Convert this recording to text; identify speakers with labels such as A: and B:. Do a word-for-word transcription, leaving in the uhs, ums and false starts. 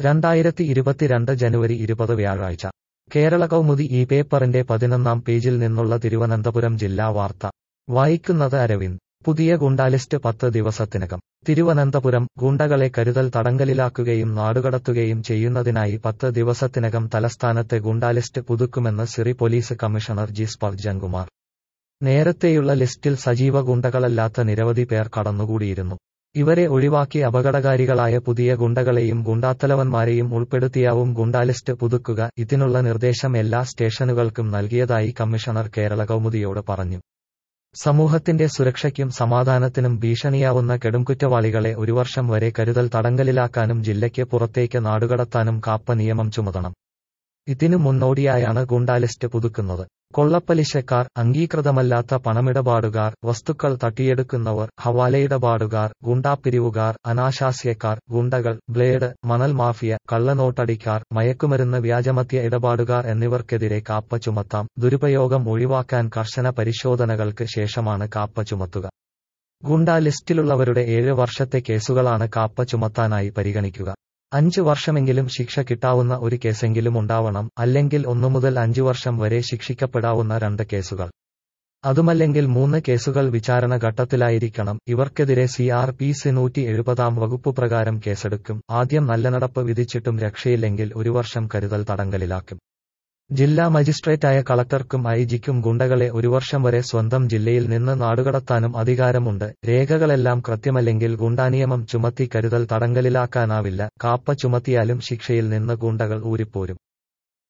A: രണ്ടായിരത്തി ഇരുപത്തിരണ്ട് ജനുവരി ഇരുപത് വ്യാഴാഴ്ച കേരള കൗമുദി ഈ പേപ്പറിന്റെ പതിനൊന്നാം പേജിൽ നിന്നുള്ള തിരുവനന്തപുരം ജില്ലാ വാർത്ത വായിക്കുന്നത് അരവിന്ദ്. പുതിയ ഗുണ്ടാ ലിസ്റ്റ് പത്ത് ദിവസത്തിനകം. തിരുവനന്തപുരം ഗുണ്ടകളെ കരുതൽ തടങ്കലിലാക്കുകയും നാടുകടത്തുകയും ചെയ്യുന്നതിനായി പത്ത് ദിവസത്തിനകം തലസ്ഥാനത്തെ ഗുണ്ടാ ലിസ്റ്റ് പുതുക്കുമെന്ന് city police commissioner G Sparjankumar. നേരത്തെയുള്ള ലിസ്റ്റിൽ സജീവ ഗുണ്ടകളല്ലാത്ത നിരവധി പേർ കടന്നുകൂടിയിരുന്നു. ഇവരെ ഒഴിവാക്കി അപകടകാരികളായ പുതിയ ഗുണ്ടകളെയും ഗുണ്ടാത്തലവന്മാരെയും ഉൾപ്പെടുത്തിയാവും ഗുണ്ടാ ലിസ്റ്റ് പുതുക്കുക. ഇതിനുള്ള നിർദ്ദേശം എല്ലാ സ്റ്റേഷനുകൾക്കും നൽകിയതായി കമ്മീഷണർ കേരള കൗമുദിയോട് പറഞ്ഞു. സമൂഹത്തിന്റെ സുരക്ഷയ്ക്കും സമാധാനത്തിനും ഭീഷണിയാവുന്ന കെടുംകുറ്റവാളികളെ ഒരു വർഷം വരെ കരുതൽ തടങ്കലിലാക്കാനും ജില്ലയ്ക്ക് പുറത്തേക്ക് നാടുകടത്താനും കാപ്പ നിയമം ചുമത്തണം. ഇതിനു മുന്നോടിയായാണ് ഗുണ്ടാ ലിസ്റ്റ് പുതുക്കുന്നത്. കൊള്ളപ്പലിശക്കാർ, അംഗീകൃതമല്ലാത്ത പണമിടപാടുകാർ, വസ്തുക്കൾ തട്ടിയെടുക്കുന്നവർ, ഹവാലയിടപാടുകാർ, ഗുണ്ടാപ്പിരിവുകാർ, അനാശാസ്യക്കാർ, ഗുണ്ടകൾ, ബ്ലേഡ്, മണൽ മാഫിയ, കള്ളനോട്ടടിക്കാർ, മയക്കുമരുന്ന് വ്യാജമദ്യ ഇടപാടുകാർ എന്നിവർക്കെതിരെ കാപ്പ ചുമത്താം. ദുരുപയോഗം ഒഴിവാക്കാൻ കർശന പരിശോധനകൾക്ക് ശേഷമാണ് കാപ്പ ചുമത്തുക. ഗുണ്ടാ ലിസ്റ്റിലുള്ളവരുടെ ഏഴ് വർഷത്തെ കേസുകളാണ് കാപ്പ ചുമത്താനായി പരിഗണിക്കുക. അഞ്ച് വർഷമെങ്കിലും ശിക്ഷ കിട്ടാവുന്ന ഒരു കേസെങ്കിലും ഉണ്ടാവണം, അല്ലെങ്കിൽ ഒന്നു മുതൽ അഞ്ചു വർഷം വരെ ശിക്ഷിക്കപ്പെടാവുന്ന രണ്ട് കേസുകൾ. അതുമല്ലെങ്കിൽ മൂന്ന് കേസുകൾ വിചാരണ ഘട്ടത്തിലായിരിക്കണം. ഇവർക്കെതിരെ സി ആർ പി സി നൂറ്റി എഴുപതാം വകുപ്പ് പ്രകാരം കേസെടുക്കും. ആദ്യം നല്ല നടപ്പ് വിധിച്ചിട്ടും രക്ഷയില്ലെങ്കിൽ ഒരു വർഷം കരുതൽ തടങ്കലിലാക്കും. ജില്ലാ മജിസ്ട്രേറ്റായ കളക്ടർക്കും ഐ ജിക്കും ഗുണ്ടകളെ ഒരു വർഷം വരെ സ്വന്തം ജില്ലയിൽ നിന്ന് നാടുകടത്താനും അധികാരമുണ്ട്. രേഖകളെല്ലാം കൃത്യമല്ലെങ്കിൽ ഗുണ്ടാനിയമം ചുമത്തി കരുതൽ തടങ്കലിലാക്കാനാവില്ല. കാപ്പ ചുമത്തിയാലും ശിക്ഷയിൽ നിന്ന് ഗുണ്ടകൾ ഊരിപ്പോരും.